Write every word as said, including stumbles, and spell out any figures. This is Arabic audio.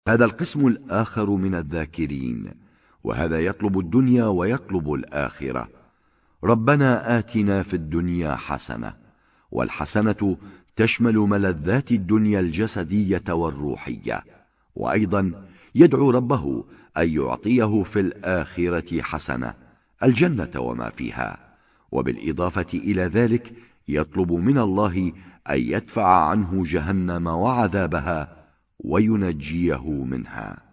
هذا القسم الآخر من الذاكرين، وهذا يطلب الدنيا ويطلب الآخرة. ربنا آتنا في الدنيا حسنة، والحسنة تشمل ملذات الدنيا الجسدية والروحية، وأيضا يدعو ربه أن يعطيه في الآخرة حسنة، الجنة وما فيها. وبالإضافة إلى ذلك يطلب من الله أن يدفع عنه جهنم وعذابها وينجيه منها.